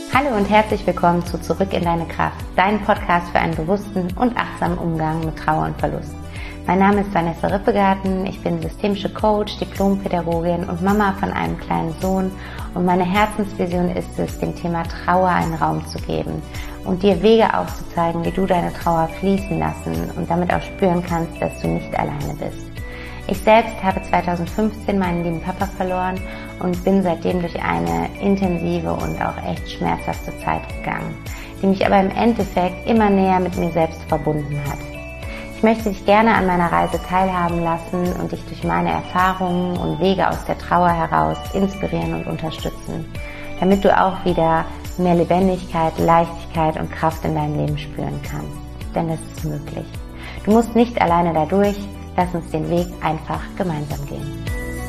Hallo und herzlich willkommen zu Zurück in deine Kraft, dein Podcast für einen bewussten und achtsamen Umgang mit Trauer und Verlust. Mein Name ist Vanessa Rippegarten, ich bin systemische Coach, Diplompädagogin und Mama von einem kleinen Sohn und meine Herzensvision ist es, dem Thema Trauer einen Raum zu geben und dir Wege aufzuzeigen, wie du deine Trauer fließen lassen und damit auch spüren kannst, dass du nicht alleine bist. Ich selbst habe 2015 meinen lieben Papa verloren und bin seitdem durch eine intensive und auch echt schmerzhafte Zeit gegangen, die mich aber im Endeffekt immer näher mit mir selbst verbunden hat. Ich möchte dich gerne an meiner Reise teilhaben lassen und dich durch meine Erfahrungen und Wege aus der Trauer heraus inspirieren und unterstützen, damit du auch wieder mehr Lebendigkeit, Leichtigkeit und Kraft in deinem Leben spüren kannst. Denn das ist möglich. Du musst nicht alleine dadurch. Lass uns den Weg einfach gemeinsam gehen.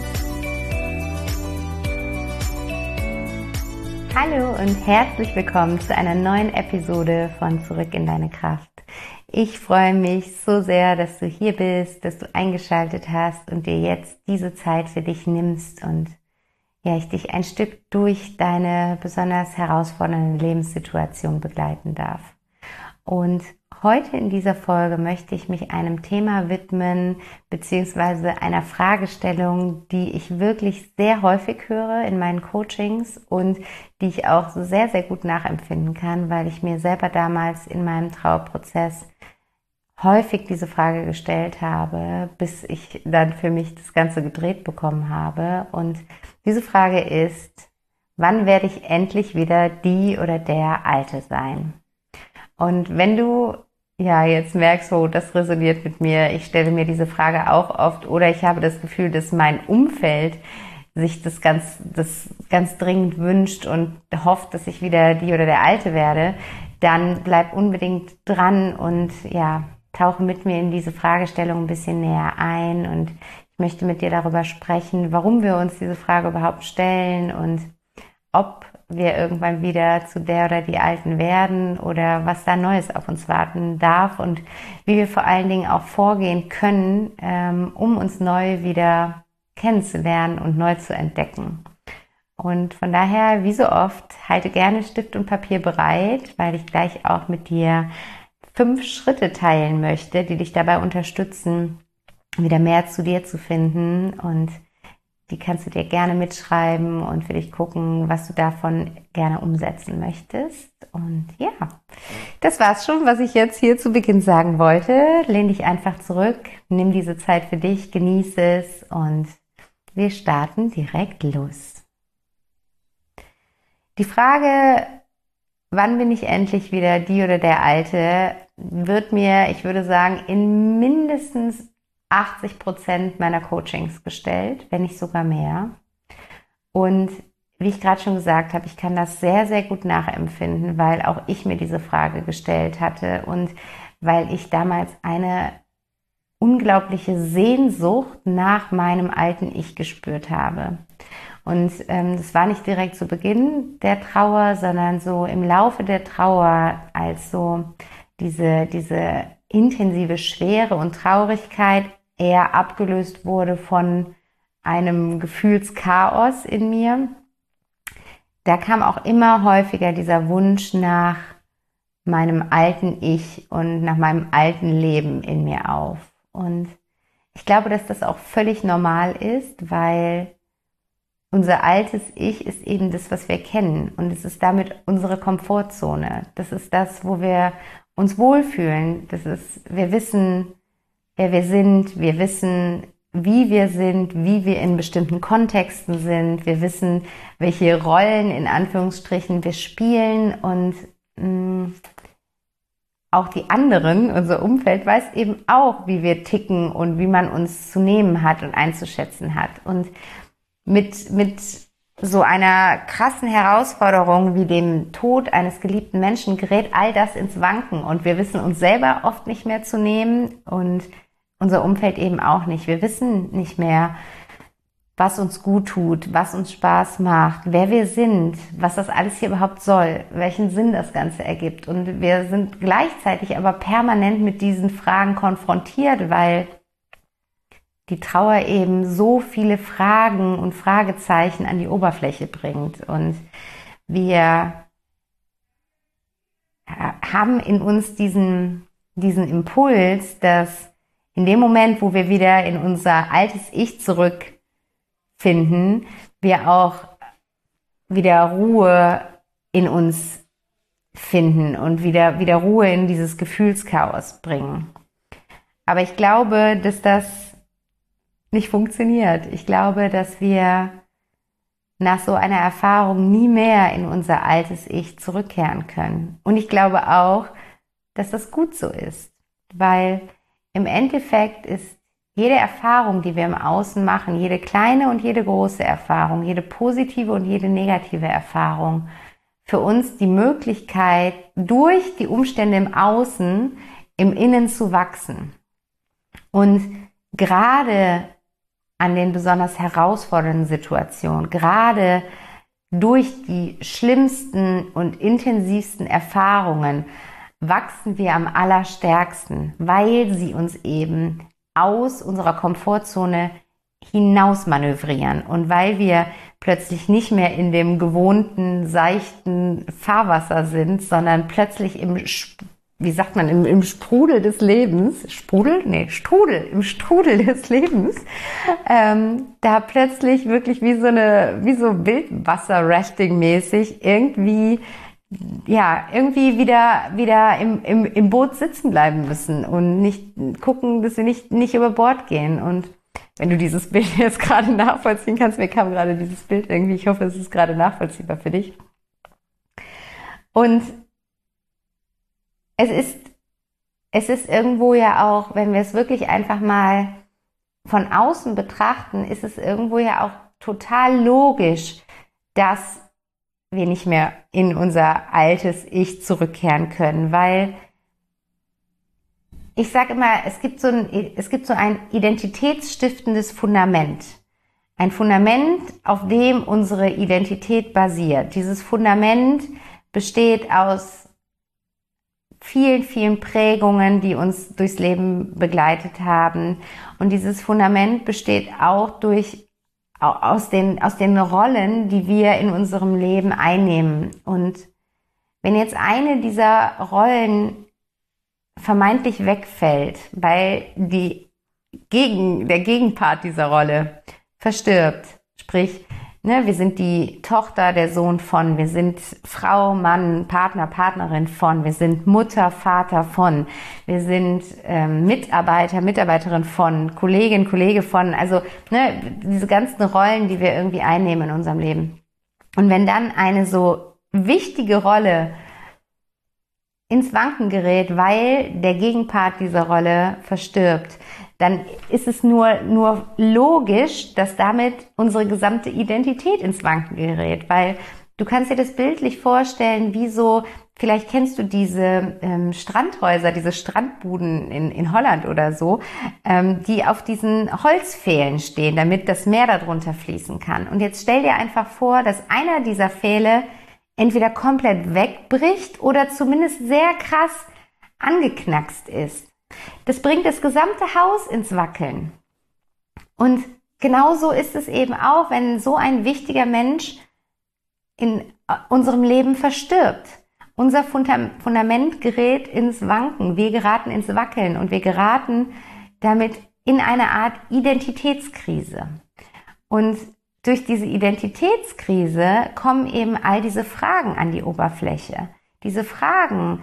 Hallo und herzlich willkommen zu einer neuen Episode von Zurück in deine Kraft. Ich freue mich so sehr, dass du hier bist, dass du eingeschaltet hast und dir jetzt diese Zeit für dich nimmst und ich dich ein Stück durch deine besonders herausfordernde Lebenssituation begleiten darf. Und heute in dieser Folge möchte ich mich einem Thema widmen, beziehungsweise einer Fragestellung, die ich wirklich sehr häufig höre in meinen Coachings und die ich auch sehr, sehr gut nachempfinden kann, weil ich mir selber damals in meinem Trauerprozess häufig diese Frage gestellt habe, bis ich dann für mich das Ganze gedreht bekommen habe. Und diese Frage ist: Wann werde ich endlich wieder die oder der Alte sein? Und wenn du jetzt merkst, das resoniert mit mir, ich stelle mir diese Frage auch oft, oder ich habe das Gefühl, dass mein Umfeld sich das ganz dringend wünscht und hofft, dass ich wieder die oder der Alte werde, dann bleib unbedingt dran und tauche mit mir in diese Fragestellung ein bisschen näher ein. Und ich möchte mit dir darüber sprechen, warum wir uns diese Frage überhaupt stellen und ob wir irgendwann wieder zu der oder die Alten werden oder was da Neues auf uns warten darf und wie wir vor allen Dingen auch vorgehen können, um uns neu wieder kennenzulernen und neu zu entdecken. Und von daher, wie so oft, halte gerne Stift und Papier bereit, weil ich gleich auch mit dir 5 Schritte teilen möchte, die dich dabei unterstützen, wieder mehr zu dir zu finden, und die kannst du dir gerne mitschreiben und für dich gucken, was du davon gerne umsetzen möchtest. Und das war's schon, was ich jetzt hier zu Beginn sagen wollte. Lehn dich einfach zurück, nimm diese Zeit für dich, genieße es und wir starten direkt los. Die Frage, wann bin ich endlich wieder die oder der Alte, wird mir, ich würde sagen, in mindestens 80% meiner Coachings gestellt, wenn nicht sogar mehr. Und wie ich gerade schon gesagt habe, ich kann das sehr, sehr gut nachempfinden, weil auch ich mir diese Frage gestellt hatte und weil ich damals eine unglaubliche Sehnsucht nach meinem alten Ich gespürt habe. Und das war nicht direkt zu Beginn der Trauer, sondern so im Laufe der Trauer, als so diese intensive Schwere und Traurigkeit eher abgelöst wurde von einem Gefühlschaos in mir. Da kam auch immer häufiger dieser Wunsch nach meinem alten Ich und nach meinem alten Leben in mir auf. Und ich glaube, dass das auch völlig normal ist, weil unser altes Ich ist eben das, was wir kennen. Und es ist damit unsere Komfortzone. Das ist das, wo wir uns wohlfühlen. Wir wissen, wer wir sind, wir wissen, wie wir sind, wie wir in bestimmten Kontexten sind, wir wissen, welche Rollen in Anführungsstrichen wir spielen, und auch die anderen, unser Umfeld, weiß eben auch, wie wir ticken und wie man uns zu nehmen hat und einzuschätzen hat. Und mit so einer krassen Herausforderung wie dem Tod eines geliebten Menschen gerät all das ins Wanken und wir wissen uns selber oft nicht mehr zu nehmen und unser Umfeld eben auch nicht. Wir wissen nicht mehr, was uns gut tut, was uns Spaß macht, wer wir sind, was das alles hier überhaupt soll, welchen Sinn das Ganze ergibt. Und wir sind gleichzeitig aber permanent mit diesen Fragen konfrontiert, weil die Trauer eben so viele Fragen und Fragezeichen an die Oberfläche bringt und wir haben in uns diesen Impuls, dass in dem Moment, wo wir wieder in unser altes Ich zurückfinden, wir auch wieder Ruhe in uns finden und wieder Ruhe in dieses Gefühlschaos bringen. Aber ich glaube, dass das nicht funktioniert. Ich glaube, dass wir nach so einer Erfahrung nie mehr in unser altes Ich zurückkehren können. Und ich glaube auch, dass das gut so ist, weil im Endeffekt ist jede Erfahrung, die wir im Außen machen, jede kleine und jede große Erfahrung, jede positive und jede negative Erfahrung, für uns die Möglichkeit, durch die Umstände im Außen, im Innen zu wachsen. Und gerade an den besonders herausfordernden Situationen, gerade durch die schlimmsten und intensivsten Erfahrungen wachsen wir am allerstärksten, weil sie uns eben aus unserer Komfortzone hinaus manövrieren und weil wir plötzlich nicht mehr in dem gewohnten, seichten Fahrwasser sind, sondern plötzlich im Sprudel des Lebens, Sprudel? Nee, Strudel, im Strudel des Lebens, da plötzlich wirklich wie so Wildwasser-Rafting-mäßig irgendwie wieder im Boot sitzen bleiben müssen und nicht gucken, dass wir nicht über Bord gehen. Und wenn du dieses Bild jetzt gerade nachvollziehen kannst, mir kam gerade dieses Bild irgendwie, ich hoffe, es ist gerade nachvollziehbar für dich. Und es ist irgendwo ja auch, wenn wir es wirklich einfach mal von außen betrachten, ist es irgendwo ja auch total logisch, dass wir nicht mehr in unser altes Ich zurückkehren können, weil ich sage immer, es gibt so ein identitätsstiftendes Fundament. Ein Fundament, auf dem unsere Identität basiert. Dieses Fundament besteht aus vielen, vielen Prägungen, die uns durchs Leben begleitet haben. Und dieses Fundament besteht auch aus den Rollen, die wir in unserem Leben einnehmen. Und wenn jetzt eine dieser Rollen vermeintlich wegfällt, weil der Gegenpart dieser Rolle verstirbt, sprich, wir sind die Tochter, der Sohn von, wir sind Frau, Mann, Partner, Partnerin von, wir sind Mutter, Vater von, wir sind Mitarbeiter, Mitarbeiterin von, Kollegin, Kollege von, also diese ganzen Rollen, die wir irgendwie einnehmen in unserem Leben. Und wenn dann eine so wichtige Rolle ins Wanken gerät, weil der Gegenpart dieser Rolle verstirbt, dann ist es nur logisch, dass damit unsere gesamte Identität ins Wanken gerät, weil du kannst dir das bildlich vorstellen, wie so, vielleicht kennst du diese Strandhäuser, diese Strandbuden in Holland oder so, die auf diesen Holzpfählen stehen, damit das Meer darunter fließen kann. Und jetzt stell dir einfach vor, dass einer dieser Pfähle entweder komplett wegbricht oder zumindest sehr krass angeknackst ist. Das bringt das gesamte Haus ins Wackeln. Und genauso ist es eben auch, wenn so ein wichtiger Mensch in unserem Leben verstirbt. Unser Fundament gerät ins Wanken, wir geraten ins Wackeln und wir geraten damit in eine Art Identitätskrise. Und durch diese Identitätskrise kommen eben all diese Fragen an die Oberfläche. Diese Fragen: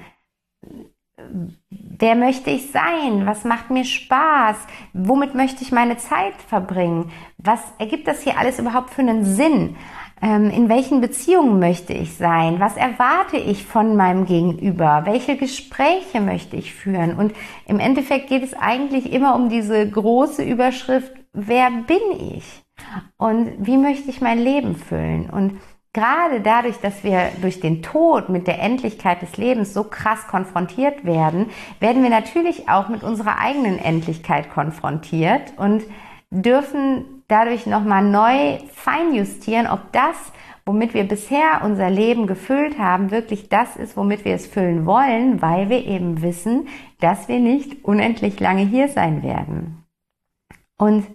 Wer möchte ich sein? Was macht mir Spaß? Womit möchte ich meine Zeit verbringen? Was ergibt das hier alles überhaupt für einen Sinn? In welchen Beziehungen möchte ich sein? Was erwarte ich von meinem Gegenüber? Welche Gespräche möchte ich führen? Und im Endeffekt geht es eigentlich immer um diese große Überschrift: Wer bin ich? Und wie möchte ich mein Leben füllen? Und gerade dadurch, dass wir durch den Tod mit der Endlichkeit des Lebens so krass konfrontiert werden, werden wir natürlich auch mit unserer eigenen Endlichkeit konfrontiert und dürfen dadurch nochmal neu feinjustieren, ob das, womit wir bisher unser Leben gefüllt haben, wirklich das ist, womit wir es füllen wollen, weil wir eben wissen, dass wir nicht unendlich lange hier sein werden. Und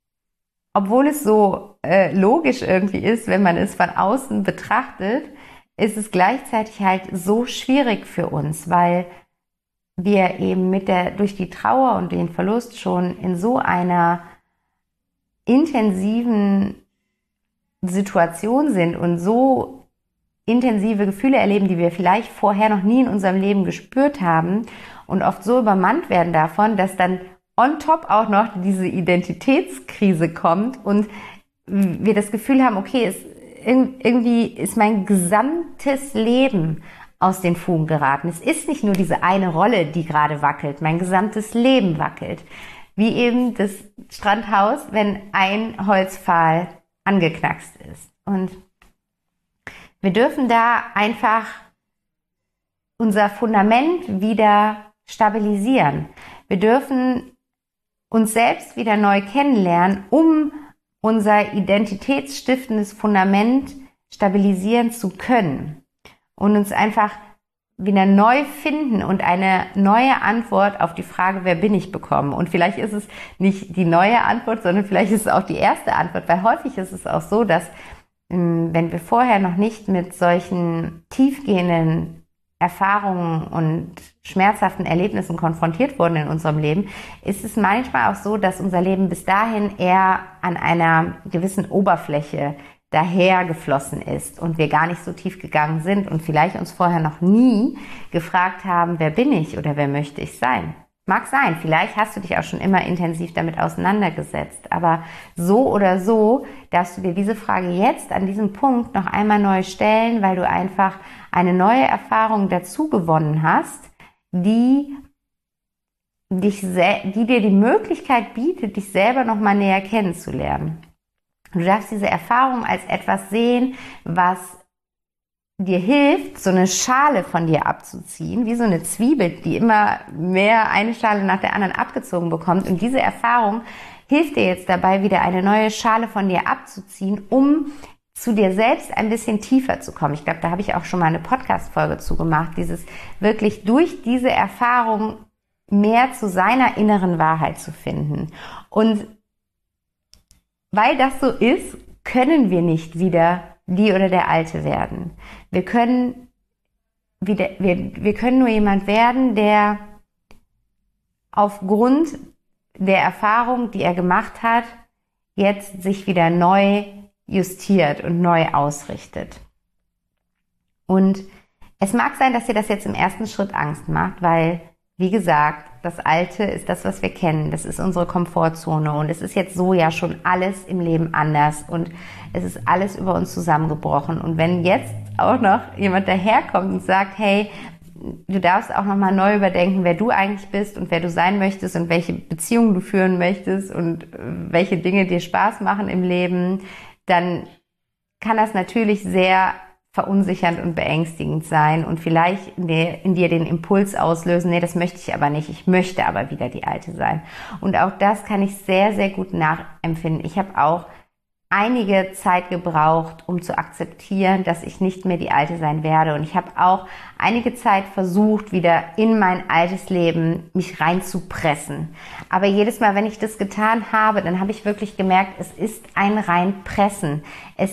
obwohl es so logisch irgendwie ist, wenn man es von außen betrachtet, ist es gleichzeitig halt so schwierig für uns, weil wir eben durch die Trauer und den Verlust schon in so einer intensiven Situation sind und so intensive Gefühle erleben, die wir vielleicht vorher noch nie in unserem Leben gespürt haben und oft so übermannt werden davon, dass dann on top auch noch diese Identitätskrise kommt und wir das Gefühl haben, okay, irgendwie ist mein gesamtes Leben aus den Fugen geraten. Es ist nicht nur diese eine Rolle, die gerade wackelt, mein gesamtes Leben wackelt. Wie eben das Strandhaus, wenn ein Holzpfahl angeknackst ist. Und wir dürfen da einfach unser Fundament wieder stabilisieren. Wir dürfen uns selbst wieder neu kennenlernen, um unser identitätsstiftendes Fundament stabilisieren zu können und uns einfach wieder neu finden und eine neue Antwort auf die Frage, wer bin ich, bekommen. Und vielleicht ist es nicht die neue Antwort, sondern vielleicht ist es auch die erste Antwort, weil häufig ist es auch so, dass wenn wir vorher noch nicht mit solchen tiefgehenden Erfahrungen und schmerzhaften Erlebnissen konfrontiert wurden in unserem Leben, ist es manchmal auch so, dass unser Leben bis dahin eher an einer gewissen Oberfläche dahergeflossen ist und wir gar nicht so tief gegangen sind und vielleicht uns vorher noch nie gefragt haben, wer bin ich oder wer möchte ich sein. Mag sein, vielleicht hast du dich auch schon immer intensiv damit auseinandergesetzt, aber so oder so darfst du dir diese Frage jetzt an diesem Punkt noch einmal neu stellen, weil du einfach eine neue Erfahrung dazu gewonnen hast, die dir die Möglichkeit bietet, dich selber noch mal näher kennenzulernen. Du darfst diese Erfahrung als etwas sehen, was dir hilft, so eine Schale von dir abzuziehen, wie so eine Zwiebel, die immer mehr eine Schale nach der anderen abgezogen bekommt. Und diese Erfahrung hilft dir jetzt dabei, wieder eine neue Schale von dir abzuziehen, um zu dir selbst ein bisschen tiefer zu kommen. Ich glaube, da habe ich auch schon mal eine Podcast-Folge zu gemacht, dieses wirklich durch diese Erfahrung mehr zu seiner inneren Wahrheit zu finden. Und weil das so ist, können wir nicht wieder die oder der Alte werden. Wir können nur jemand werden, der aufgrund der Erfahrung, die er gemacht hat, jetzt sich wieder neu justiert und neu ausrichtet. Und es mag sein, dass dir das jetzt im ersten Schritt Angst macht, weil, wie gesagt, das Alte ist das, was wir kennen. Das ist unsere Komfortzone und es ist jetzt so ja schon alles im Leben anders und es ist alles über uns zusammengebrochen. Und wenn jetzt auch noch jemand daherkommt und sagt, hey, du darfst auch nochmal neu überdenken, wer du eigentlich bist und wer du sein möchtest und welche Beziehungen du führen möchtest und welche Dinge dir Spaß machen im Leben, dann kann das natürlich sehr verunsichernd und beängstigend sein und vielleicht in dir den Impuls auslösen, nee, das möchte ich aber nicht, ich möchte aber wieder die Alte sein. Und auch das kann ich sehr, sehr gut nachempfinden. Ich habe auch einige Zeit gebraucht, um zu akzeptieren, dass ich nicht mehr die Alte sein werde. Und ich habe auch einige Zeit versucht, wieder in mein altes Leben mich reinzupressen. Aber jedes Mal, wenn ich das getan habe, dann habe ich wirklich gemerkt, es ist ein Reinpressen.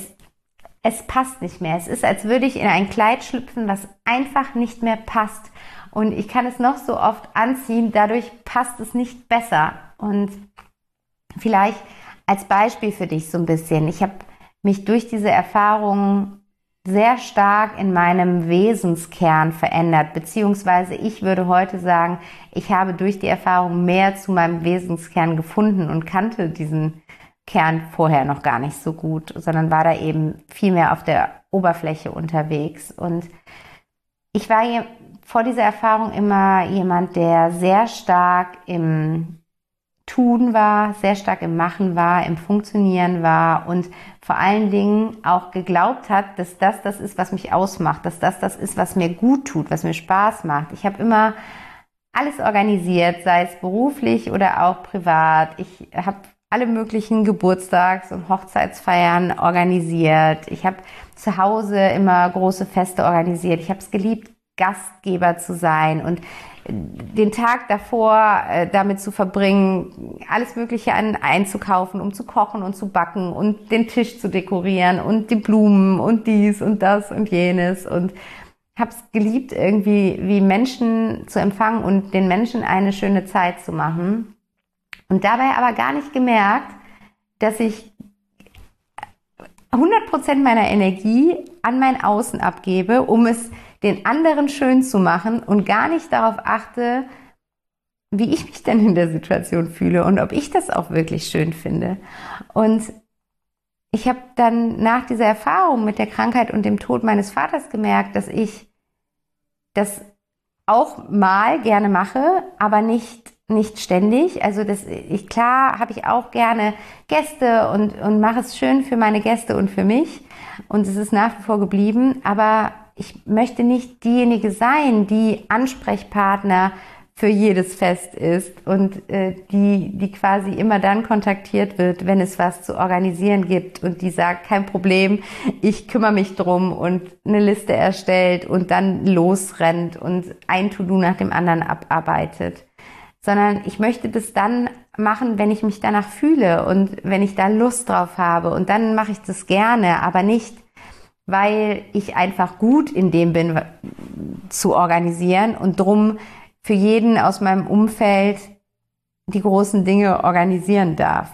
Es passt nicht mehr. Es ist, als würde ich in ein Kleid schlüpfen, was einfach nicht mehr passt. Und ich kann es noch so oft anziehen, dadurch passt es nicht besser. Und vielleicht als Beispiel für dich so ein bisschen. Ich habe mich durch diese Erfahrung sehr stark in meinem Wesenskern verändert, beziehungsweise ich würde heute sagen, ich habe durch die Erfahrung mehr zu meinem Wesenskern gefunden und kannte diesen Kern vorher noch gar nicht so gut, sondern war da eben viel mehr auf der Oberfläche unterwegs. Und ich war vor dieser Erfahrung immer jemand, der sehr stark im Tun war, sehr stark im Machen war, im Funktionieren war und vor allen Dingen auch geglaubt hat, dass das ist, was mich ausmacht, dass das ist, was mir gut tut, was mir Spaß macht. Ich habe immer alles organisiert, sei es beruflich oder auch privat. Ich habe alle möglichen Geburtstags- und Hochzeitsfeiern organisiert. Ich habe zu Hause immer große Feste organisiert. Ich habe es geliebt, Gastgeber zu sein und den Tag davor damit zu verbringen, alles Mögliche einzukaufen, um zu kochen und zu backen und den Tisch zu dekorieren und die Blumen und dies und das und jenes, und habe es geliebt, irgendwie wie Menschen zu empfangen und den Menschen eine schöne Zeit zu machen. Und dabei aber gar nicht gemerkt, dass ich 100% meiner Energie an mein Außen abgebe, um es den anderen schön zu machen und gar nicht darauf achte, wie ich mich denn in der Situation fühle und ob ich das auch wirklich schön finde. Und ich habe dann nach dieser Erfahrung mit der Krankheit und dem Tod meines Vaters gemerkt, dass ich das auch mal gerne mache, aber nicht ständig. Also klar habe ich auch gerne Gäste und mache es schön für meine Gäste und für mich. Und es ist nach wie vor geblieben. Aber ich möchte nicht diejenige sein, die Ansprechpartner für jedes Fest ist und die quasi immer dann kontaktiert wird, wenn es was zu organisieren gibt, und die sagt, kein Problem, ich kümmere mich drum, und eine Liste erstellt und dann losrennt und ein To-Do nach dem anderen abarbeitet. Sondern ich möchte das dann machen, wenn ich mich danach fühle und wenn ich da Lust drauf habe, und dann mache ich das gerne, aber nicht, weil ich einfach gut in dem bin, zu organisieren und drum für jeden aus meinem Umfeld die großen Dinge organisieren darf.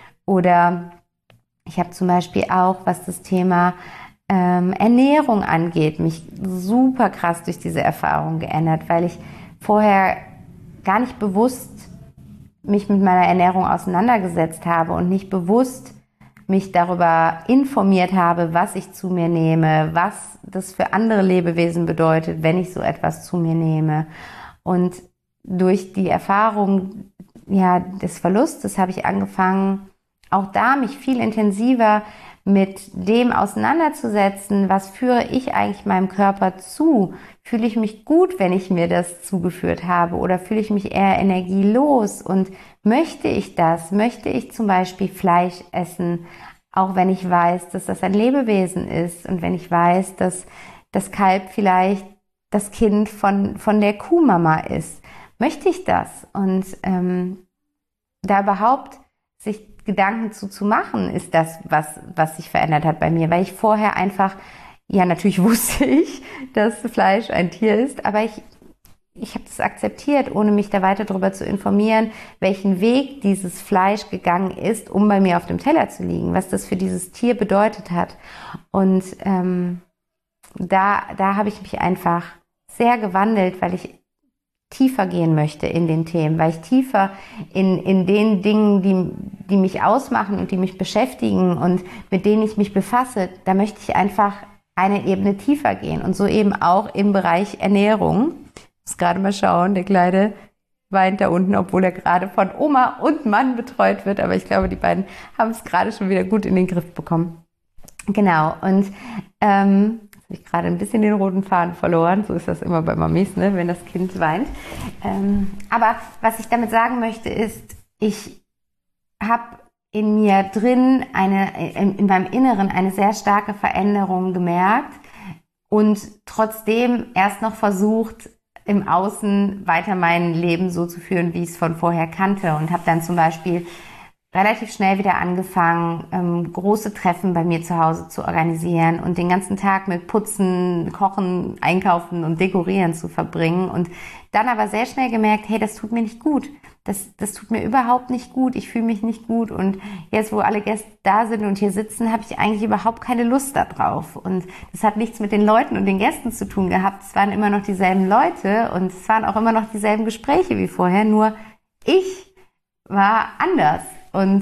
Oder ich habe zum Beispiel auch, was das Thema Ernährung angeht, mich super krass durch diese Erfahrung geändert, weil ich vorher gar nicht bewusst mich mit meiner Ernährung auseinandergesetzt habe und nicht bewusst mich darüber informiert habe, was ich zu mir nehme, was das für andere Lebewesen bedeutet, wenn ich so etwas zu mir nehme. Und durch die Erfahrung des Verlustes habe ich angefangen, auch da mich viel intensiver mit dem auseinanderzusetzen, was führe ich eigentlich meinem Körper zu? Fühle ich mich gut, wenn ich mir das zugeführt habe, oder fühle ich mich eher energielos? Und möchte ich das? Möchte ich zum Beispiel Fleisch essen, auch wenn ich weiß, dass das ein Lebewesen ist, und wenn ich weiß, dass das Kalb vielleicht das Kind von der Kuhmama ist? Möchte ich das? Und da überhaupt sich Gedanken zu machen, ist das, was sich verändert hat bei mir. Weil ich vorher einfach, natürlich wusste ich, dass Fleisch ein Tier ist, aber ich habe das akzeptiert, ohne mich da weiter darüber zu informieren, welchen Weg dieses Fleisch gegangen ist, um bei mir auf dem Teller zu liegen, was das für dieses Tier bedeutet hat. Und da habe ich mich einfach sehr gewandelt, weil ich tiefer gehen möchte in den Themen, weil ich tiefer in den Dingen, die mich ausmachen und die mich beschäftigen und mit denen ich mich befasse, da möchte ich einfach eine Ebene tiefer gehen, und so eben auch im Bereich Ernährung. Ich muss gerade mal schauen, der Kleine weint da unten, obwohl er gerade von Oma und Mann betreut wird, aber ich glaube, die beiden haben es gerade schon wieder gut in den Griff bekommen. Genau, und habe ich gerade ein bisschen den roten Faden verloren. So ist das immer bei Mamis, ne, wenn das Kind weint. Aber was ich damit sagen möchte ist, ich habe in mir drin in meinem Inneren eine sehr starke Veränderung gemerkt und trotzdem erst noch versucht, im Außen weiter mein Leben so zu führen, wie ich es von vorher kannte, und habe dann zum Beispiel relativ schnell wieder angefangen, große Treffen bei mir zu Hause zu organisieren und den ganzen Tag mit Putzen, Kochen, Einkaufen und Dekorieren zu verbringen, und dann aber sehr schnell gemerkt, hey, das tut mir nicht gut. Das tut mir überhaupt nicht gut. Ich fühle mich nicht gut, und jetzt, wo alle Gäste da sind und hier sitzen, habe ich eigentlich überhaupt keine Lust da drauf. Und das hat nichts mit den Leuten und den Gästen zu tun gehabt. Es waren immer noch dieselben Leute und es waren auch immer noch dieselben Gespräche wie vorher, nur ich war anders. Und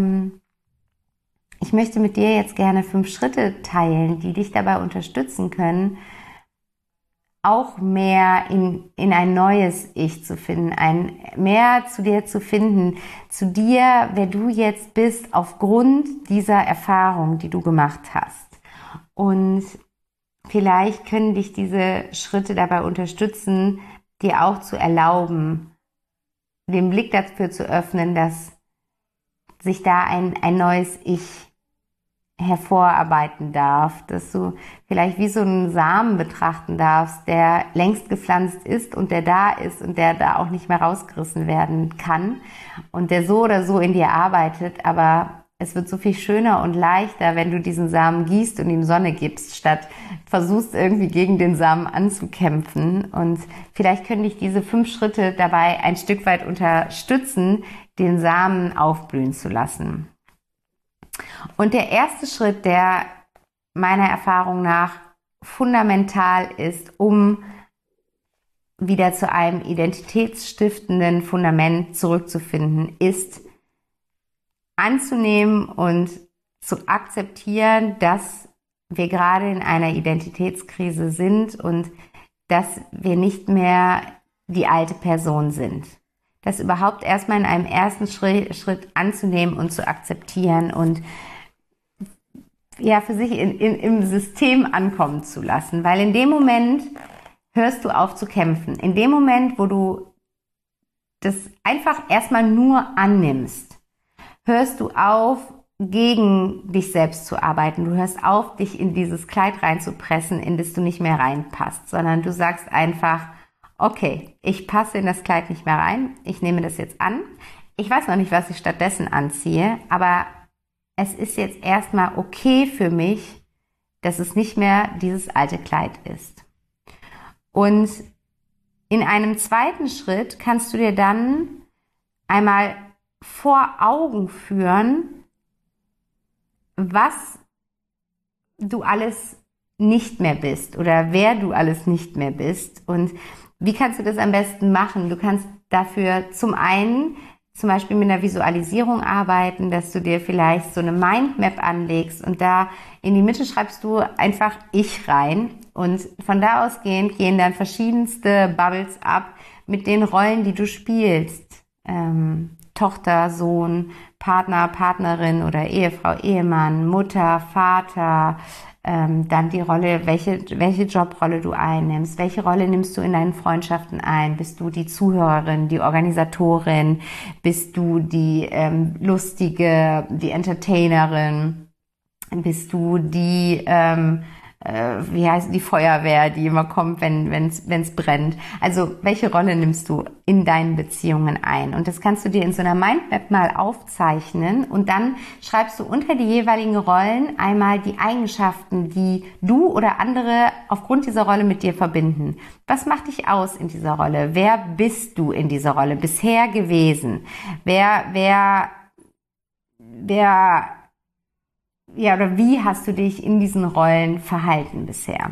ich möchte mit dir jetzt gerne 5 Schritte teilen, die dich dabei unterstützen können, auch mehr in ein neues Ich zu finden, mehr zu dir zu finden, zu dir, wer du jetzt bist, aufgrund dieser Erfahrung, die du gemacht hast. Und vielleicht können dich diese Schritte dabei unterstützen, dir auch zu erlauben, den Blick dafür zu öffnen, dass sich da ein neues Ich hervorarbeiten darf, dass du vielleicht wie so einen Samen betrachten darfst, der längst gepflanzt ist und der da ist und der da auch nicht mehr rausgerissen werden kann und der so oder so in dir arbeitet, aber es wird so viel schöner und leichter, wenn du diesen Samen gießt und ihm Sonne gibst, statt versuchst irgendwie gegen den Samen anzukämpfen. Und vielleicht können dich diese 5 Schritte dabei ein Stück weit unterstützen, den Samen aufblühen zu lassen. Und der erste Schritt, der meiner Erfahrung nach fundamental ist, um wieder zu einem identitätsstiftenden Fundament zurückzufinden, ist anzunehmen und zu akzeptieren, dass wir gerade in einer Identitätskrise sind und dass wir nicht mehr die alte Person sind. Das überhaupt erstmal in einem ersten Schritt anzunehmen und zu akzeptieren und ja, für sich im System ankommen zu lassen. Weil in dem Moment hörst du auf zu kämpfen. In dem Moment, wo du das einfach erstmal nur annimmst, hörst du auf, gegen dich selbst zu arbeiten. Du hörst auf, dich in dieses Kleid reinzupressen, in das du nicht mehr reinpasst, sondern du sagst einfach, okay, ich passe in das Kleid nicht mehr rein, ich nehme das jetzt an. Ich weiß noch nicht, was ich stattdessen anziehe, aber es ist jetzt erstmal okay für mich, dass es nicht mehr dieses alte Kleid ist. Und in einem zweiten Schritt kannst du dir dann einmal vor Augen führen, was du alles nicht mehr bist oder wer du alles nicht mehr bist. Und wie kannst du das am besten machen? Du kannst dafür zum einen zum Beispiel mit einer Visualisierung arbeiten, dass du dir vielleicht so eine Mindmap anlegst und da in die Mitte schreibst du einfach Ich rein und von da ausgehend gehen dann verschiedenste Bubbles ab mit den Rollen, die du spielst. Tochter, Sohn, Partner, Partnerin oder Ehefrau, Ehemann, Mutter, Vater, dann die Rolle, welche Jobrolle du einnimmst, welche Rolle nimmst du in deinen Freundschaften ein, bist du die Zuhörerin, die Organisatorin, bist du die Lustige, die Entertainerin, bist du die die Feuerwehr, die immer kommt, wenn's brennt. Also welche Rolle nimmst du in deinen Beziehungen ein? Und das kannst du dir in so einer Mindmap mal aufzeichnen und dann schreibst du unter die jeweiligen Rollen einmal die Eigenschaften, die du oder andere aufgrund dieser Rolle mit dir verbinden. Was macht dich aus in dieser Rolle? Wer bist du in dieser Rolle bisher gewesen? Oder wie hast du dich in diesen Rollen verhalten bisher?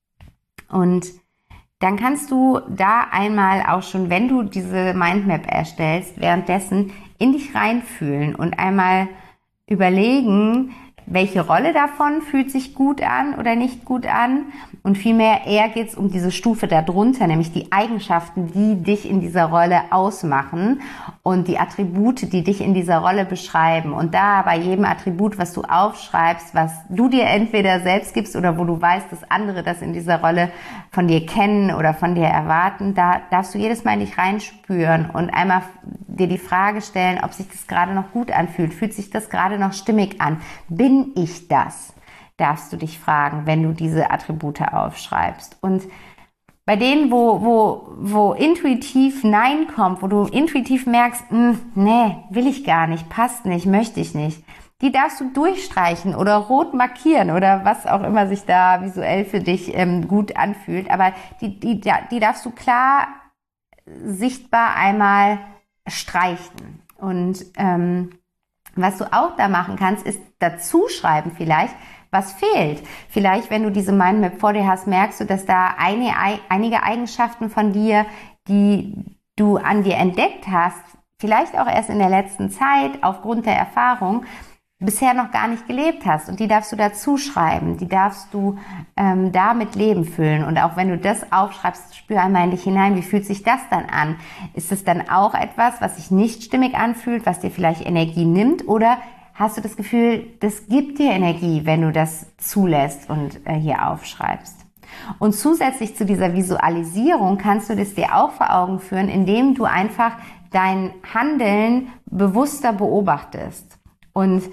Und dann kannst du da einmal auch schon, wenn du diese Mindmap erstellst, währenddessen in dich reinfühlen und einmal überlegen, welche Rolle davon fühlt sich gut an oder nicht gut an. Und vielmehr eher geht es um diese Stufe darunter, nämlich die Eigenschaften, die dich in dieser Rolle ausmachen und die Attribute, die dich in dieser Rolle beschreiben. Und da bei jedem Attribut, was du aufschreibst, was du dir entweder selbst gibst oder wo du weißt, dass andere das in dieser Rolle von dir kennen oder von dir erwarten, da darfst du jedes Mal in dich reinspüren und einmal dir die Frage stellen, ob sich das gerade noch gut anfühlt. Fühlt sich das gerade noch stimmig an? Bin ich das? Darfst du dich fragen, wenn du diese Attribute aufschreibst. Und bei denen, wo intuitiv Nein kommt, wo du intuitiv merkst, nee, will ich gar nicht, passt nicht, möchte ich nicht, die darfst du durchstreichen oder rot markieren oder was auch immer sich da visuell für dich gut anfühlt. Aber die darfst du klar sichtbar einmal streichen. Und was du auch da machen kannst, ist dazu schreiben vielleicht, was fehlt. Vielleicht, wenn du diese Mindmap vor dir hast, merkst du, dass da einige Eigenschaften von dir, die du an dir entdeckt hast, vielleicht auch erst in der letzten Zeit aufgrund der Erfahrung, bisher noch gar nicht gelebt hast. Und die darfst du dazu schreiben, die darfst du da mit Leben füllen. Und auch wenn du das aufschreibst, spür einmal in dich hinein, wie fühlt sich das dann an? Ist es dann auch etwas, was sich nicht stimmig anfühlt, was dir vielleicht Energie nimmt? Oder hast du das Gefühl, das gibt dir Energie, wenn du das zulässt und hier aufschreibst? Und zusätzlich zu dieser Visualisierung kannst du das dir auch vor Augen führen, indem du einfach dein Handeln bewusster beobachtest. Und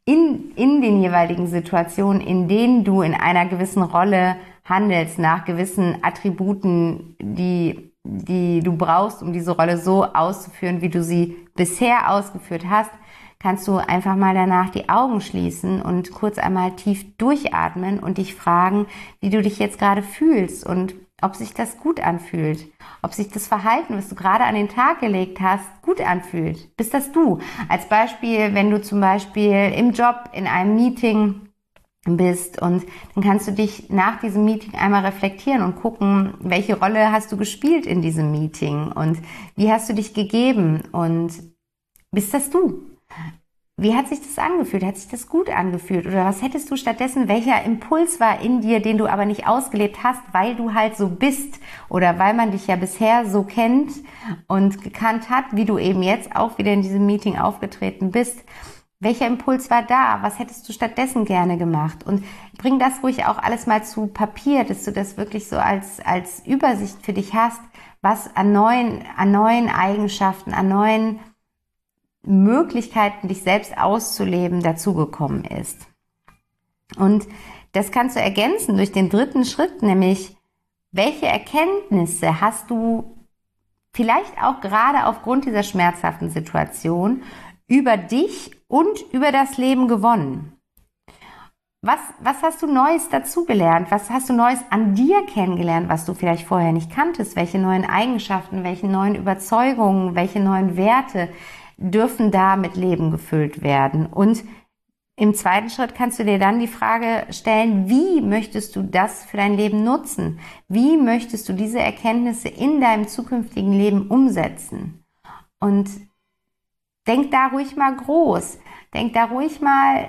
in den jeweiligen Situationen, in denen du in einer gewissen Rolle handelst, nach gewissen Attributen, die du brauchst, um diese Rolle so auszuführen, wie du sie bisher ausgeführt hast, kannst du einfach mal danach die Augen schließen und kurz einmal tief durchatmen und dich fragen, wie du dich jetzt gerade fühlst und ob sich das gut anfühlt, ob sich das Verhalten, was du gerade an den Tag gelegt hast, gut anfühlt. Bist das du? Als Beispiel, wenn du zum Beispiel im Job in einem Meeting bist und dann kannst du dich nach diesem Meeting einmal reflektieren und gucken, welche Rolle hast du gespielt in diesem Meeting und wie hast du dich gegeben und bist das du? Wie hat sich das angefühlt? Hat sich das gut angefühlt? Oder was hättest du stattdessen, welcher Impuls war in dir, den du aber nicht ausgelebt hast, weil du halt so bist oder weil man dich ja bisher so kennt und gekannt hat, wie du eben jetzt auch wieder in diesem Meeting aufgetreten bist? Welcher Impuls war da? Was hättest du stattdessen gerne gemacht? Und bring das ruhig auch alles mal zu Papier, dass du das wirklich so als Übersicht für dich hast, was an neuen Eigenschaften, an neuen Möglichkeiten, dich selbst auszuleben, dazugekommen ist. Und das kannst du ergänzen durch den dritten Schritt, nämlich welche Erkenntnisse hast du vielleicht auch gerade aufgrund dieser schmerzhaften Situation über dich und über das Leben gewonnen? Was hast du Neues dazugelernt? Was hast du Neues an dir kennengelernt, was du vielleicht vorher nicht kanntest? Welche neuen Eigenschaften, welche neuen Überzeugungen, welche neuen Werte dürfen da mit Leben gefüllt werden? Und im zweiten Schritt kannst du dir dann die Frage stellen, wie möchtest du das für dein Leben nutzen? Wie möchtest du diese Erkenntnisse in deinem zukünftigen Leben umsetzen? Und denk da ruhig mal groß. Denk da ruhig mal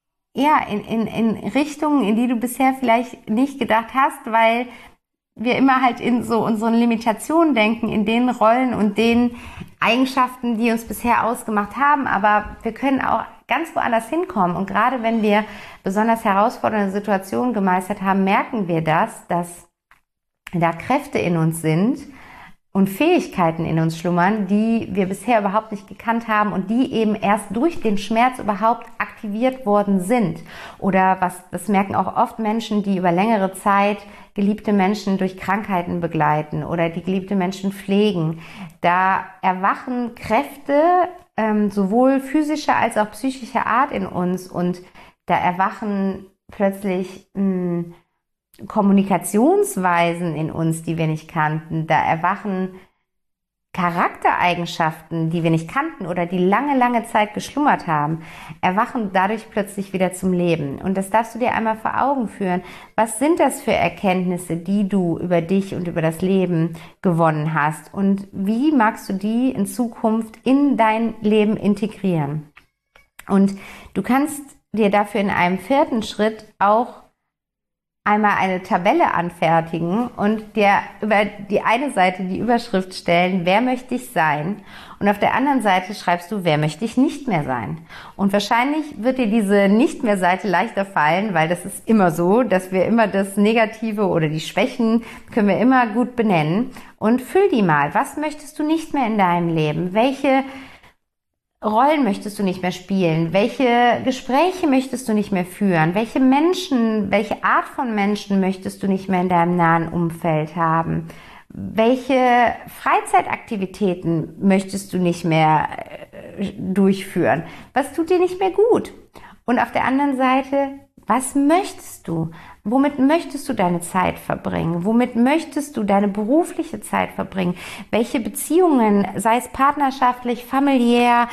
in Richtungen, in die du bisher vielleicht nicht gedacht hast, weil wir immer halt in so unseren Limitationen denken, in den Rollen und den Eigenschaften, die uns bisher ausgemacht haben. Aber wir können auch ganz woanders hinkommen. Und gerade wenn wir besonders herausfordernde Situationen gemeistert haben, merken wir das, dass da Kräfte in uns sind und Fähigkeiten in uns schlummern, die wir bisher überhaupt nicht gekannt haben und die eben erst durch den Schmerz überhaupt aktiviert worden sind. Oder das merken auch oft Menschen, die über längere Zeit geliebte Menschen durch Krankheiten begleiten oder die geliebte Menschen pflegen. Da erwachen Kräfte sowohl physischer als auch psychischer Art in uns und da erwachen plötzlich Kommunikationsweisen in uns, die wir nicht kannten. Da erwachen Charaktereigenschaften, die wir nicht kannten oder die lange, lange Zeit geschlummert haben, erwachen dadurch plötzlich wieder zum Leben. Und das darfst du dir einmal vor Augen führen. Was sind das für Erkenntnisse, die du über dich und über das Leben gewonnen hast? Und wie magst du die in Zukunft in dein Leben integrieren? Und du kannst dir dafür in einem vierten Schritt auch einmal eine Tabelle anfertigen und dir über die eine Seite die Überschrift stellen, wer möchte ich sein? Und auf der anderen Seite schreibst du, wer möchte ich nicht mehr sein? Und wahrscheinlich wird dir diese nicht mehr Seite leichter fallen, weil das ist immer so, dass wir immer das Negative oder die Schwächen können wir immer gut benennen. Und füll die mal. Was möchtest du nicht mehr in deinem Leben? Welche Rollen möchtest du nicht mehr spielen? Welche Gespräche möchtest du nicht mehr führen? Welche Menschen, welche Art von Menschen möchtest du nicht mehr in deinem nahen Umfeld haben? Welche Freizeitaktivitäten möchtest du nicht mehr durchführen? Was tut dir nicht mehr gut? Und auf der anderen Seite, was möchtest du? Womit möchtest du deine Zeit verbringen? Womit möchtest du deine berufliche Zeit verbringen? Welche Beziehungen, sei es partnerschaftlich, familiär,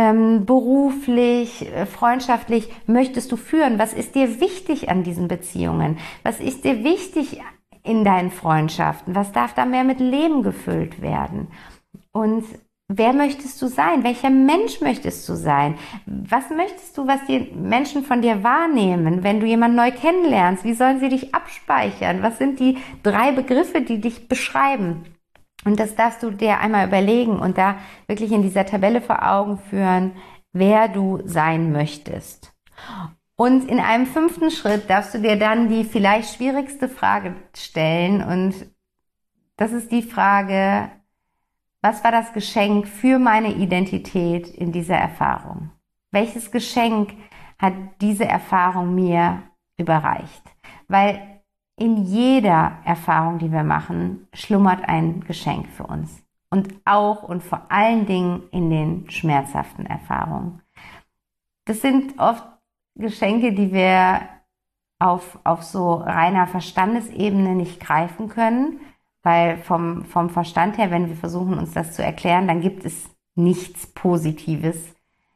beruflich, freundschaftlich, möchtest du führen? Was ist dir wichtig an diesen Beziehungen? Was ist dir wichtig in deinen Freundschaften? Was darf da mehr mit Leben gefüllt werden? Und wer möchtest du sein? Welcher Mensch möchtest du sein? Was möchtest du, was die Menschen von dir wahrnehmen, wenn du jemanden neu kennenlernst? Wie sollen sie dich abspeichern? Was sind die 3 Begriffe, die dich beschreiben? Und das darfst du dir einmal überlegen und da wirklich in dieser Tabelle vor Augen führen, wer du sein möchtest. Und in einem 5. Schritt darfst du dir dann die vielleicht schwierigste Frage stellen und das ist die Frage: Was war das Geschenk für meine Identität in dieser Erfahrung? Welches Geschenk hat diese Erfahrung mir überreicht. Weil in jeder Erfahrung, die wir machen, schlummert ein Geschenk für uns. Und auch und vor allen Dingen in den schmerzhaften Erfahrungen. Das sind oft Geschenke, die wir auf so reiner Verstandesebene nicht greifen können, weil vom Verstand her, wenn wir versuchen, uns das zu erklären, dann gibt es nichts Positives,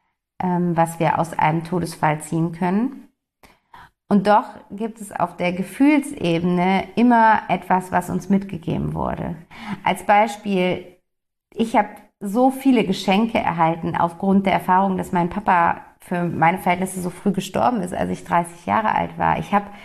was wir aus einem Todesfall ziehen können. Und doch gibt es auf der Gefühlsebene immer etwas, was uns mitgegeben wurde. Als Beispiel, ich habe so viele Geschenke erhalten aufgrund der Erfahrung, dass mein Papa für meine Verhältnisse so früh gestorben ist, als ich 30 Jahre alt war. Ich habe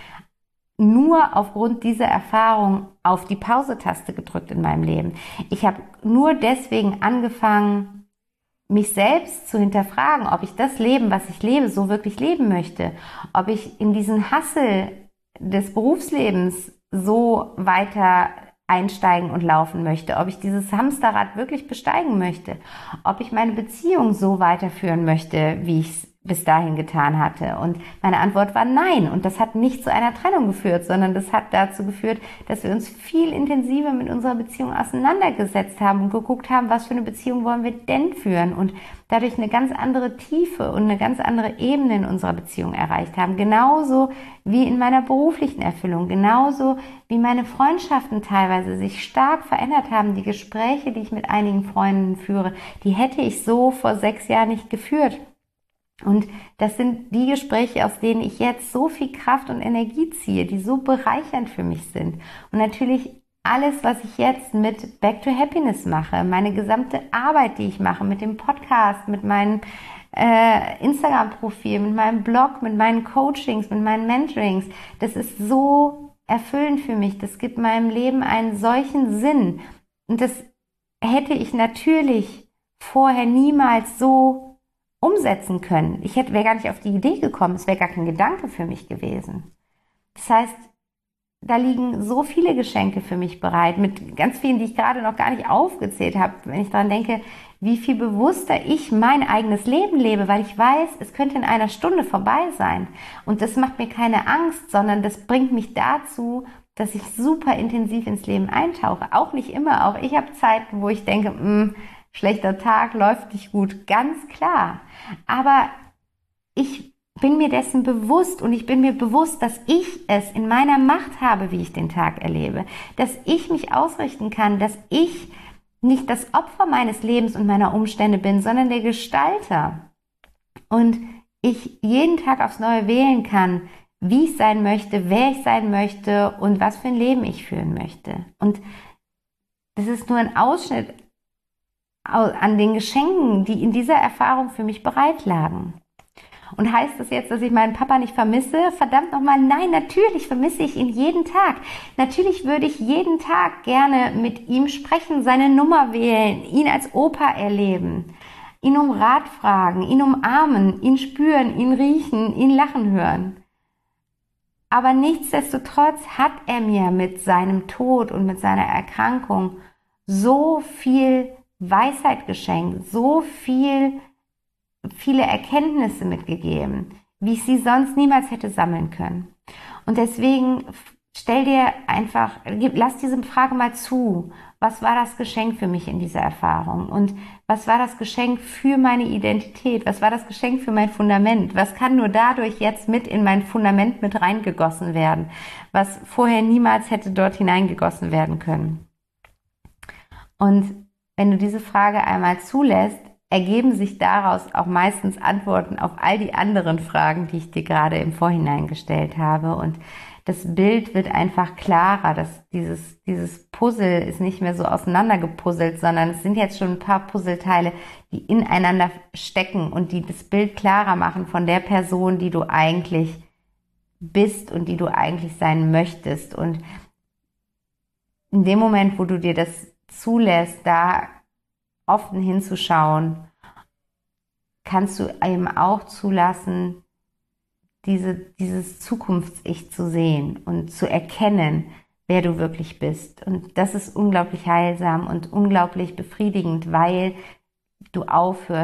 nur aufgrund dieser Erfahrung auf die Pause-Taste gedrückt in meinem Leben. Ich habe nur deswegen angefangen, mich selbst zu hinterfragen, ob ich das Leben, was ich lebe, so wirklich leben möchte. Ob ich in diesen Hassel des Berufslebens so weiter einsteigen und laufen möchte, ob ich dieses Hamsterrad wirklich besteigen möchte, ob ich meine Beziehung so weiterführen möchte, wie ich es bis dahin getan hatte. Und meine Antwort war nein. Und das hat nicht zu einer Trennung geführt, sondern das hat dazu geführt, dass wir uns viel intensiver mit unserer Beziehung auseinandergesetzt haben und geguckt haben, was für eine Beziehung wollen wir denn führen und dadurch eine ganz andere Tiefe und eine ganz andere Ebene in unserer Beziehung erreicht haben. Genauso wie in meiner beruflichen Erfüllung, genauso wie meine Freundschaften teilweise sich stark verändert haben. Die Gespräche, die ich mit einigen Freunden führe, die hätte ich so vor 6 Jahren nicht geführt. Und das sind die Gespräche, aus denen ich jetzt so viel Kraft und Energie ziehe, die so bereichernd für mich sind. Und natürlich alles, was ich jetzt mit Back to Happiness mache, meine gesamte Arbeit, die ich mache, mit dem Podcast, mit meinem Instagram-Profil, mit meinem Blog, mit meinen Coachings, mit meinen Mentorings, das ist so erfüllend für mich. Das gibt meinem Leben einen solchen Sinn. Und das hätte ich natürlich vorher niemals so umsetzen können. Ich wäre gar nicht auf die Idee gekommen, es wäre gar kein Gedanke für mich gewesen. Das heißt, da liegen so viele Geschenke für mich bereit, mit ganz vielen, die ich gerade noch gar nicht aufgezählt habe, wenn ich daran denke, wie viel bewusster ich mein eigenes Leben lebe, weil ich weiß, es könnte in einer Stunde vorbei sein. Und das macht mir keine Angst, sondern das bringt mich dazu, dass ich super intensiv ins Leben eintauche. Auch nicht immer, auch ich habe Zeiten, wo ich denke, schlechter Tag, läuft nicht gut, ganz klar. Aber ich bin mir dessen bewusst und ich bin mir bewusst, dass ich es in meiner Macht habe, wie ich den Tag erlebe. Dass ich mich ausrichten kann, dass ich nicht das Opfer meines Lebens und meiner Umstände bin, sondern der Gestalter. Und ich jeden Tag aufs Neue wählen kann, wie ich sein möchte, wer ich sein möchte und was für ein Leben ich führen möchte. Und das ist nur ein Ausschnitt an den Geschenken, die in dieser Erfahrung für mich bereit lagen. Und heißt das jetzt, dass ich meinen Papa nicht vermisse? Verdammt nochmal, nein, natürlich vermisse ich ihn jeden Tag. Natürlich würde ich jeden Tag gerne mit ihm sprechen, seine Nummer wählen, ihn als Opa erleben, ihn um Rat fragen, ihn umarmen, ihn spüren, ihn riechen, ihn lachen hören. Aber nichtsdestotrotz hat er mir mit seinem Tod und mit seiner Erkrankung so viel Weisheit geschenkt, so viele Erkenntnisse mitgegeben, wie ich sie sonst niemals hätte sammeln können. Und deswegen lass diese Frage mal zu. Was war das Geschenk für mich in dieser Erfahrung? Und was war das Geschenk für meine Identität? Was war das Geschenk für mein Fundament? Was kann nur dadurch jetzt mit in mein Fundament mit reingegossen werden, was vorher niemals hätte dort hineingegossen werden können? Und wenn du diese Frage einmal zulässt, ergeben sich daraus auch meistens Antworten auf all die anderen Fragen, die ich dir gerade im Vorhinein gestellt habe. Und das Bild wird einfach klarer, dass dieses Puzzle ist nicht mehr so auseinandergepuzzelt, sondern es sind jetzt schon ein paar Puzzleteile, die ineinander stecken und die das Bild klarer machen von der Person, die du eigentlich bist und die du eigentlich sein möchtest. Und in dem Moment, wo du dir das zulässt, da offen hinzuschauen, kannst du eben auch zulassen, dieses Zukunfts-Ich zu sehen und zu erkennen, wer du wirklich bist. Und das ist unglaublich heilsam und unglaublich befriedigend, weil du aufhörst,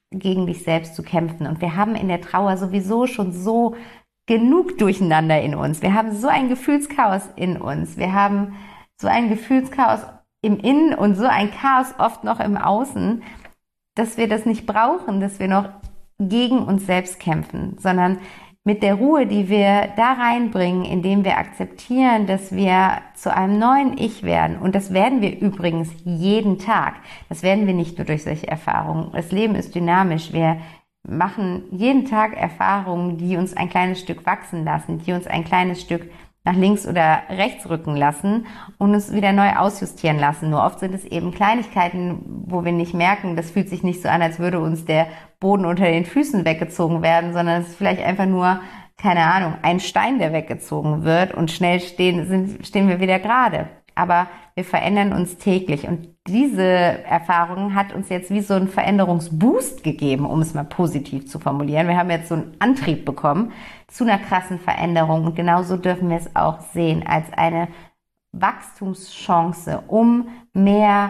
gegen dich selbst zu kämpfen. Und wir haben in der Trauer sowieso schon so genug Durcheinander in uns. Wir haben so ein Gefühlschaos in uns. Wir haben so ein Gefühlschaos im Innen und so ein Chaos oft noch im Außen, dass wir das nicht brauchen, dass wir noch gegen uns selbst kämpfen, sondern mit der Ruhe, die wir da reinbringen, indem wir akzeptieren, dass wir zu einem neuen Ich werden. Und das werden wir übrigens jeden Tag. Das werden wir nicht nur durch solche Erfahrungen. Das Leben ist dynamisch. Wir machen jeden Tag Erfahrungen, die uns ein kleines Stück wachsen lassen, die uns ein kleines Stück nach links oder rechts rücken lassen und uns wieder neu ausjustieren lassen. Nur oft sind es eben Kleinigkeiten, wo wir nicht merken, das fühlt sich nicht so an, als würde uns der Boden unter den Füßen weggezogen werden, sondern es ist vielleicht einfach nur, keine Ahnung, ein Stein, der weggezogen wird und schnell stehen wir wieder gerade. Aber wir verändern uns täglich und diese Erfahrung hat uns jetzt wie so einen Veränderungsboost gegeben, um es mal positiv zu formulieren. Wir haben jetzt so einen Antrieb bekommen zu einer krassen Veränderung und genauso dürfen wir es auch sehen als eine Wachstumschance, um mehr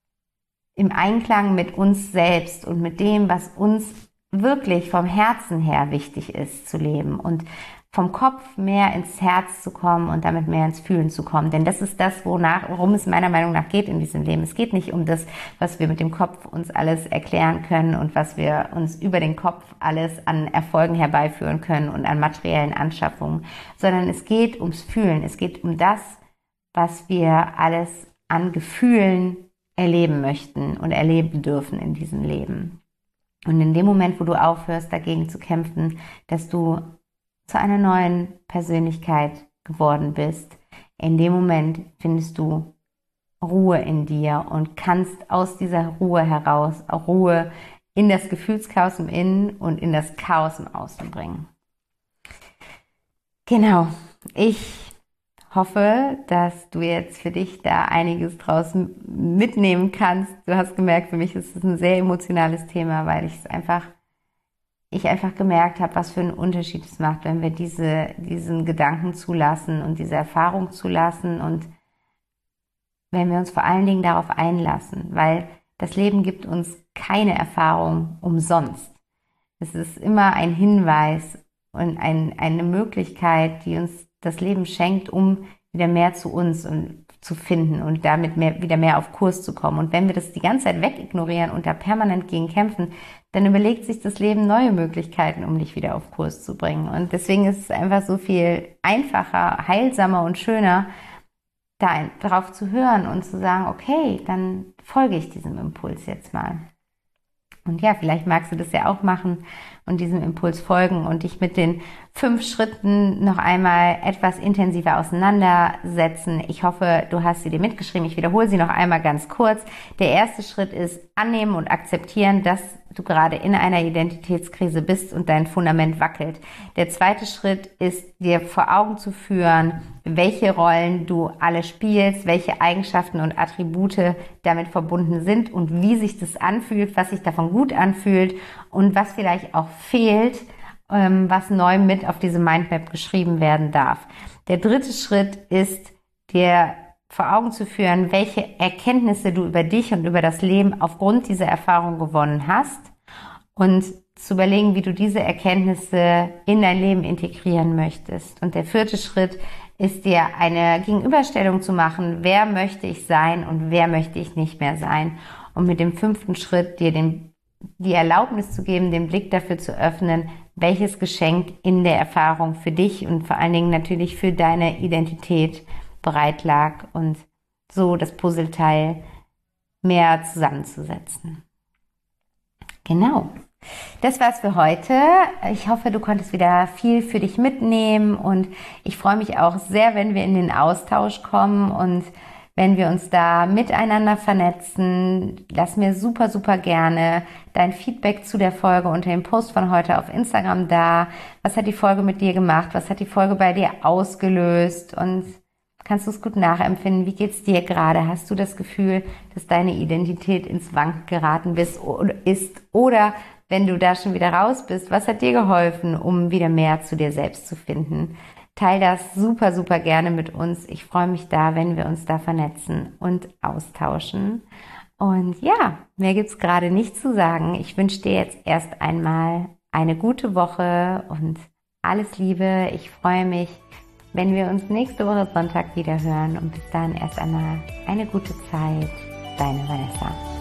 im Einklang mit uns selbst und mit dem, was uns wirklich vom Herzen her wichtig ist, zu leben und vom Kopf mehr ins Herz zu kommen und damit mehr ins Fühlen zu kommen. Denn das ist das, worum es meiner Meinung nach geht in diesem Leben. Es geht nicht um das, was wir mit dem Kopf uns alles erklären können und was wir uns über den Kopf alles an Erfolgen herbeiführen können und an materiellen Anschaffungen, sondern es geht ums Fühlen. Es geht um das, was wir alles an Gefühlen erleben möchten und erleben dürfen in diesem Leben. Und in dem Moment, wo du aufhörst, dagegen zu kämpfen, dass du zu einer neuen Persönlichkeit geworden bist, in dem Moment findest du Ruhe in dir und kannst aus dieser Ruhe heraus auch Ruhe in das Gefühlschaos im Innen und in das Chaos im Außen bringen. Genau, ich hoffe, dass du jetzt für dich da einiges draus mitnehmen kannst. Du hast gemerkt, für mich ist es ein sehr emotionales Thema, weil ich einfach gemerkt habe, was für einen Unterschied es macht, wenn wir diesen Gedanken zulassen und diese Erfahrung zulassen und wenn wir uns vor allen Dingen darauf einlassen, weil das Leben gibt uns keine Erfahrung umsonst. Es ist immer ein Hinweis und eine Möglichkeit, die uns das Leben schenkt, um wieder mehr zu uns zu finden und damit wieder mehr auf Kurs zu kommen. Und wenn wir das die ganze Zeit wegignorieren und da permanent gegen kämpfen, dann überlegt sich das Leben neue Möglichkeiten, um dich wieder auf Kurs zu bringen. Und deswegen ist es einfach so viel einfacher, heilsamer und schöner, darauf zu hören und zu sagen, okay, dann folge ich diesem Impuls jetzt mal. Und ja, vielleicht magst du das ja auch machen und diesem Impuls folgen und dich mit den 5 Schritten noch einmal etwas intensiver auseinandersetzen. Ich hoffe, du hast sie dir mitgeschrieben. Ich wiederhole sie noch einmal ganz kurz. Der erste Schritt ist annehmen und akzeptieren, dass du gerade in einer Identitätskrise bist und dein Fundament wackelt. Der zweite Schritt ist, dir vor Augen zu führen, welche Rollen du alle spielst, welche Eigenschaften und Attribute damit verbunden sind und wie sich das anfühlt, was sich davon gut anfühlt und was vielleicht auch fehlt, was neu mit auf diese Mindmap geschrieben werden darf. Der dritte Schritt ist, dir vor Augen zu führen, welche Erkenntnisse du über dich und über das Leben aufgrund dieser Erfahrung gewonnen hast und zu überlegen, wie du diese Erkenntnisse in dein Leben integrieren möchtest. Und der vierte Schritt ist, dir eine Gegenüberstellung zu machen, wer möchte ich sein und wer möchte ich nicht mehr sein. Und mit dem 5. Schritt dir die Erlaubnis zu geben, den Blick dafür zu öffnen, welches Geschenk in der Erfahrung für dich und vor allen Dingen natürlich für deine Identität bereit lag und so das Puzzleteil mehr zusammenzusetzen. Genau. Das war's für heute. Ich hoffe, du konntest wieder viel für dich mitnehmen und ich freue mich auch sehr, wenn wir in den Austausch kommen und wenn wir uns da miteinander vernetzen. Lass mir super, super gerne dein Feedback zu der Folge unter dem Post von heute auf Instagram da. Was hat die Folge mit dir gemacht? Was hat die Folge bei dir ausgelöst? Und kannst du es gut nachempfinden? Wie geht's dir gerade? Hast du das Gefühl, dass deine Identität ins Wanken geraten ist? Oder wenn du da schon wieder raus bist, was hat dir geholfen, um wieder mehr zu dir selbst zu finden? Teil das super, super gerne mit uns. Ich freue mich da, wenn wir uns da vernetzen und austauschen. Und ja, mehr gibt's gerade nicht zu sagen. Ich wünsche dir jetzt erst einmal eine gute Woche und alles Liebe. Ich freue mich, wenn wir uns nächste Woche Sonntag wieder hören. Und bis dahin erst einmal eine gute Zeit. Deine Vanessa.